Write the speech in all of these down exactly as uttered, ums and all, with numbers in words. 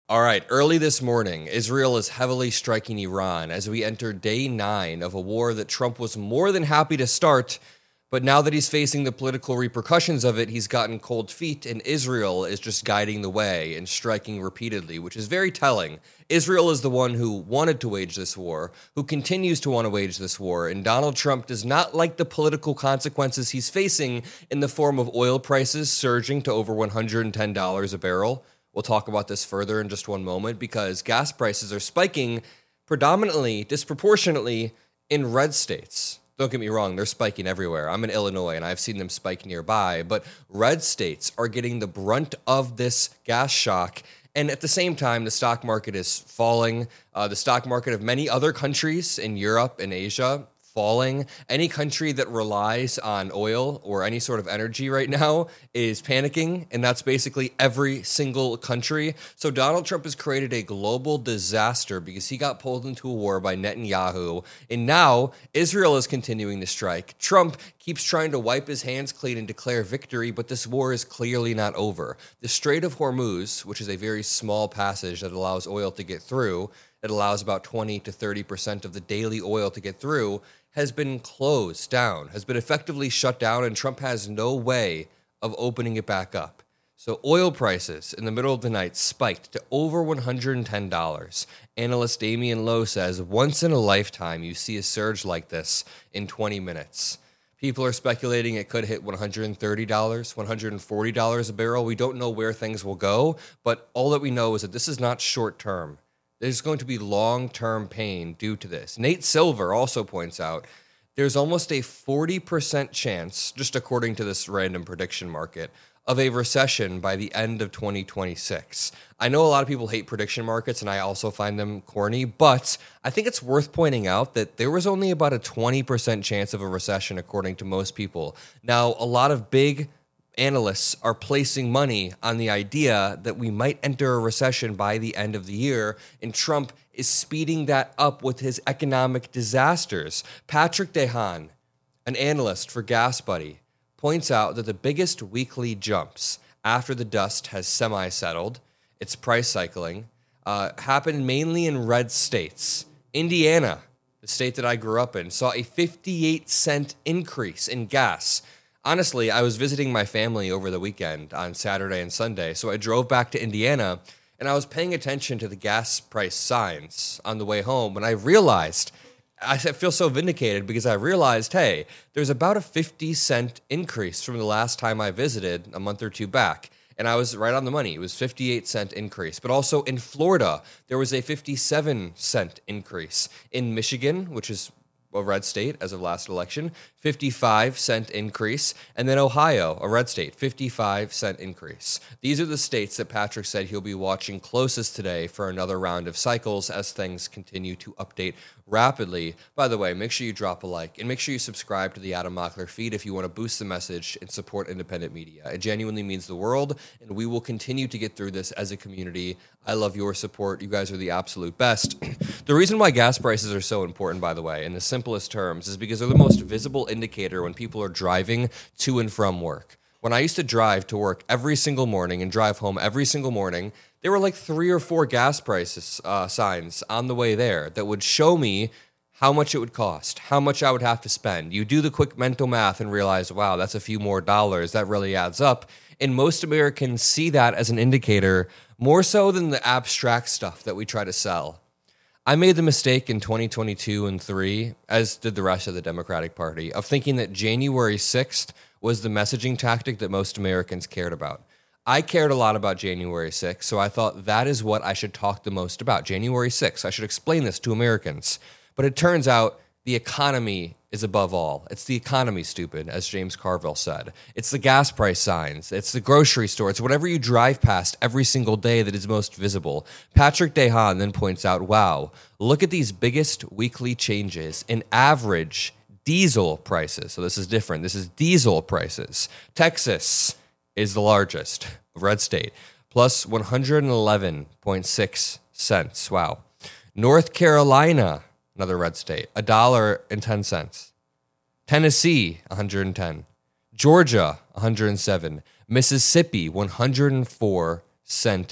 All right, early this morning, Israel is heavily striking Iran as we enter day nine of a war that Trump was more than happy to start. But now that he's facing the political repercussions of it, he's gotten cold feet, and Israel is just guiding the way and striking repeatedly, which is very telling. Israel is the one who wanted to wage this war, who continues to want to wage this war, and Donald Trump does not like the political consequences he's facing in the form of oil prices surging to over one hundred ten dollars a barrel. We'll talk about this further in just one moment because gas prices are spiking predominantly, disproportionately in red states. Don't get me wrong, they're spiking everywhere. I'm in Illinois and I've seen them spike nearby, but red states are getting the brunt of this gas shock. And at the same time, the stock market is falling. Uh, the stock market of many other countries in Europe and Asia falling. Any country that relies on oil or any sort of energy right now is panicking, and that's basically every single country. So Donald Trump has created a global disaster because he got pulled into a war by Netanyahu, and now Israel is continuing to strike. Trump keeps trying to wipe his hands clean and declare victory, but this war is clearly not over. The Strait of Hormuz, which is a very small passage that allows oil to get through, it allows about twenty to thirty percent of the daily oil to get through, has been closed down, has been effectively shut down, and Trump has no way of opening it back up. So oil prices in the middle of the night spiked to over one hundred ten dollars. Analyst Damian Lowe says, once in a lifetime you see a surge like this in twenty minutes. People are speculating it could hit one hundred thirty dollars, one hundred forty dollars a barrel. We don't know where things will go, but all that we know is that this is not short term. There's going to be long-term pain due to this. Nate Silver also points out there's almost a forty percent chance, just according to this random prediction market, of a recession by the end of twenty twenty-six. I know a lot of people hate prediction markets, and I also find them corny, but I think it's worth pointing out that there was only about a twenty percent chance of a recession, according to most people. Now, a lot of big analysts are placing money on the idea that we might enter a recession by the end of the year, and Trump is speeding that up with his economic disasters. Patrick Dehaan, an analyst for GasBuddy, points out that the biggest weekly jumps after the dust has semi-settled, it's price cycling, uh, happened mainly in red states. Indiana, the state that I grew up in, saw a fifty-eight cent increase in gas. Honestly, I was visiting my family over the weekend on Saturday and Sunday, so I drove back to Indiana, and I was paying attention to the gas price signs on the way home, and I realized, I feel so vindicated because I realized, hey, there's about a fifty cent increase from the last time I visited a month or two back, and I was right on the money. It was fifty-eight cent increase. But also in Florida, there was a fifty-seven cent increase. In Michigan, which is a red state as of last election, fifty-five cent increase. And then Ohio, a red state, fifty-five cent increase. These are the states that Patrick said he'll be watching closest today for another round of cycles as things continue to update rapidly. By the way, make sure you drop a like and make sure you subscribe to the Adam Mockler feed if you want to boost the message and support independent media. It genuinely means the world, and we will continue to get through this as a community. I love your support. You guys are the absolute best. The reason why gas prices are so important, by the way, in the simplest terms, is because they're the most visible indicator when people are driving to and from work. When I used to drive to work every single morning and drive home every single morning, there were like three or four gas prices uh, signs on the way there that would show me how much it would cost, how much I would have to spend. You do the quick mental math and realize, wow, that's a few more dollars. That really adds up. And most Americans see that as an indicator more so than the abstract stuff that we try to sell. I made the mistake in twenty twenty-two and three, as did the rest of the Democratic Party, of thinking that January sixth was the messaging tactic that most Americans cared about. I cared a lot about January sixth, so I thought that is what I should talk the most about. January sixth, I should explain this to Americans. But it turns out the economy is above all. It's the economy, stupid, as James Carville said. It's the gas price signs. It's the grocery store. It's whatever you drive past every single day that is most visible. Patrick Dehaan then points out, wow, look at these biggest weekly changes in average diesel prices. So this is different. This is diesel prices. Texas is the largest red state, plus one hundred eleven point six cents. Wow. North Carolina, another red state, a dollar and ten cents. Tennessee, one hundred ten. Georgia, one hundred seven. Mississippi, one hundred four cent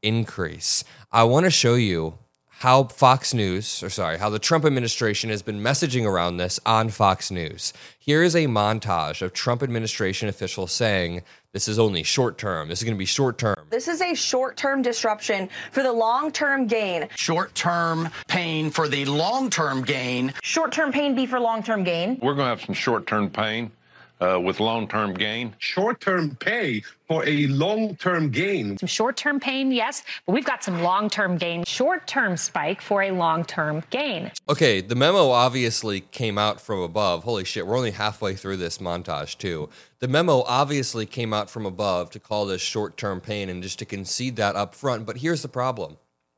increase. I want to show you how Fox News, or sorry, how the Trump administration has been messaging around this on Fox News. Here is a montage of Trump administration officials saying, this is only short term. This is going to be short term. This is a short-term disruption for the long-term gain. Short-term pain for the long-term gain. Short-term pain be for long-term gain. We're going to have some short-term pain uh, with long-term gain. Short-term pay for a long-term gain. Some short-term pain, yes, but we've got some long-term gain. Short-term spike for a long-term gain. Okay, the memo obviously came out from above. Holy shit, we're only halfway through this montage too. The memo obviously came out from above to call this short-term pain and just to concede that up front. But here's the problem.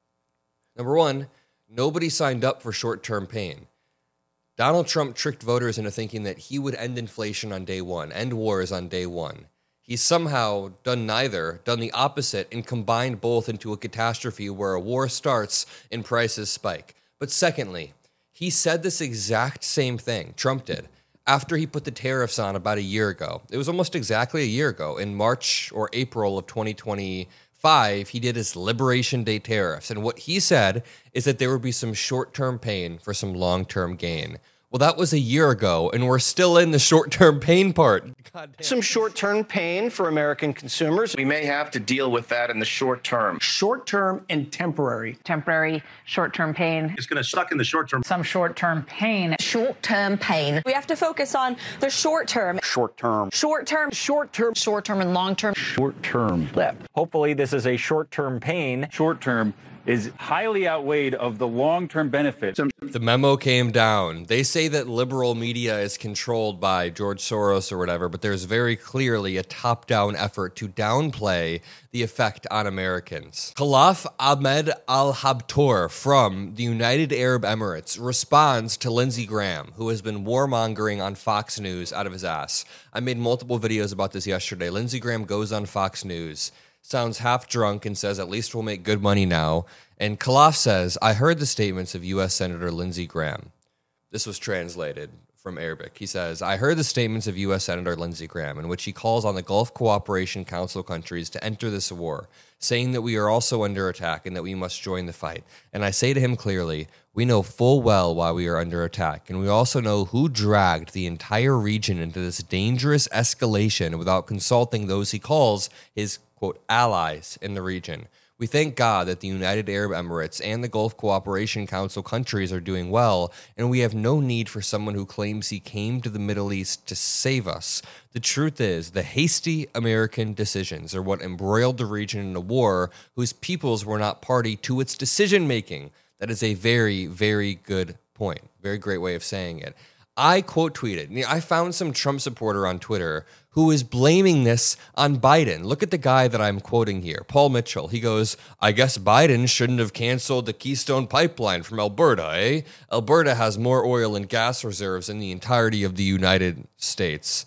Number one, nobody signed up for short-term pain. Donald Trump tricked voters into thinking that he would end inflation on day one, end wars on day one. He's somehow done neither, done the opposite, and combined both into a catastrophe where a war starts and prices spike. But secondly, he said this exact same thing, Trump did, after he put the tariffs on about a year ago. It was almost exactly a year ago. In March or April of twenty twenty-five, he did his Liberation Day tariffs. And what he said is that there would be some short-term pain for some long-term gain. Well, that was a year ago, and we're still in the short-term pain part. Some short-term pain for American consumers. We may have to deal with that in the short term. Short-term and temporary. Temporary short-term pain. It's going to suck in the short term. Some short-term pain. Short-term pain. We have to focus on the short-term. Short-term. Short-term. Short-term. Short-term and long-term. Short-term blip. Hopefully this is a short-term pain. Short-term is highly outweighed of the long-term benefits. The memo came down. They say that liberal media is controlled by George Soros or whatever, but there's very clearly a top-down effort to downplay the effect on Americans. Khalaf Ahmed Al-Habtour from the United Arab Emirates responds to Lindsey Graham, who has been warmongering on Fox News out of his ass. I made multiple videos about this yesterday. Lindsey Graham goes on Fox News, sounds half drunk and says, at least we'll make good money now. And Khalaf says, I heard the statements of U S Senator Lindsey Graham. This was translated from Arabic. He says, I heard the statements of U S Senator Lindsey Graham in which he calls on the Gulf Cooperation Council countries to enter this war, saying that we are also under attack and that we must join the fight. And I say to him clearly, we know full well why we are under attack, and we also know who dragged the entire region into this dangerous escalation without consulting those he calls his, quote, allies in the region. We thank God that the United Arab Emirates and the Gulf Cooperation Council countries are doing well, and we have no need for someone who claims he came to the Middle East to save us. The truth is, the hasty American decisions are what embroiled the region in a war whose peoples were not party to its decision-making. That is a very, very good point. Very great way of saying it. I quote tweeted, I found some Trump supporter on Twitter who is blaming this on Biden. Look at the guy that I'm quoting here, Paul Mitchell. He goes, I guess Biden shouldn't have canceled the Keystone Pipeline from Alberta, eh? Alberta has more oil and gas reserves than the entirety of the United States.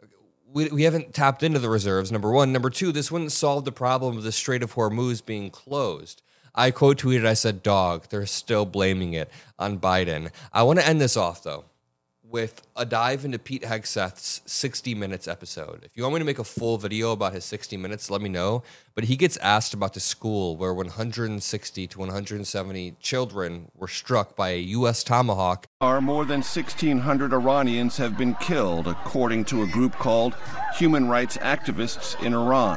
We, we haven't tapped into the reserves, number one. Number two, this wouldn't solve the problem of the Strait of Hormuz being closed. I quote tweeted, I said, dog, they're still blaming it on Biden. I want to end this off, though, with a dive into Pete Hegseth's sixty minutes episode. If you want me to make a full video about his sixty minutes, let me know. But he gets asked about the school where one hundred sixty to one hundred seventy children were struck by a U S Tomahawk. More than sixteen hundred Iranians have been killed, according to a group called Human Rights Activists in Iran.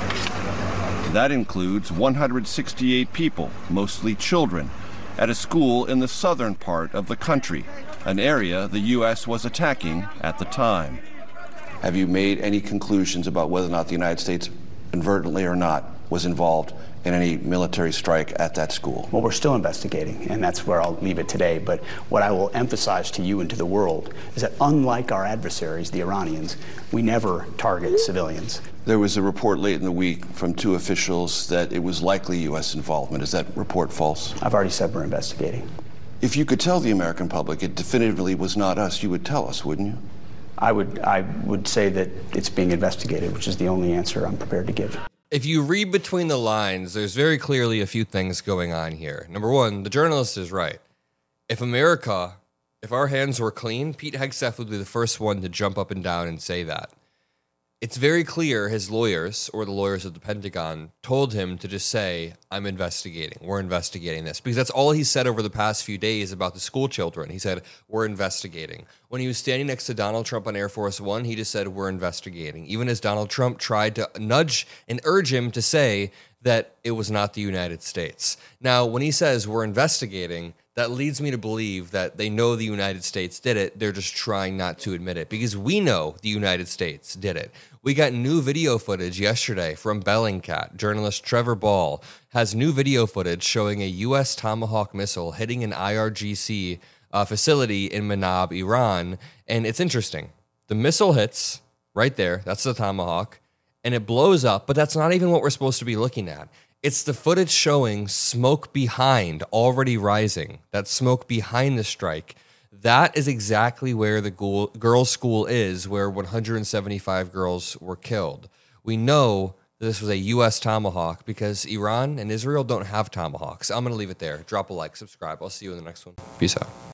That includes one hundred sixty-eight people, mostly children, at a school in the southern part of the country, an area the U S was attacking at the time. Have you made any conclusions about whether or not the United States, inadvertently or not, was involved in any military strike at that school? Well, we're still investigating, and that's where I'll leave it today. But what I will emphasize to you and to the world is that unlike our adversaries, the Iranians, we never target civilians. There was a report late in the week from two officials that it was likely U S involvement. Is that report false? I've already said we're investigating. If you could tell the American public it definitively was not us, you would tell us, wouldn't you? I would, I would say that it's being investigated, which is the only answer I'm prepared to give. If you read between the lines, there's very clearly a few things going on here. Number one, the journalist is right. If America, if our hands were clean, Pete Hegseth would be the first one to jump up and down and say that. it's very clear his lawyers, or the lawyers of the Pentagon, told him to just say, I'm investigating. We're investigating this. Because that's all he said over the past few days about the school children. He said, we're investigating. When he was standing next to Donald Trump on Air Force One, he just said, we're investigating. Even as Donald Trump tried to nudge and urge him to say that it was not the United States. Now, when he says we're investigating, that leads me to believe that they know the United States did it. They're just trying not to admit it because we know the United States did it. We got new video footage yesterday from Bellingcat. Journalist Trevor Ball has new video footage showing a U S Tomahawk missile hitting an I R G C uh, facility in Manab, Iran. And it's interesting. The missile hits right there. That's the Tomahawk. And it blows up, but that's not even what we're supposed to be looking at. It's the footage showing smoke behind already rising, that smoke behind the strike. That is exactly where the girls' school is, where one hundred seventy-five girls were killed. We know that this was a U S Tomahawk because Iran and Israel don't have Tomahawks. I'm going to leave it there. Drop a like, subscribe. I'll see you in the next one. Peace out.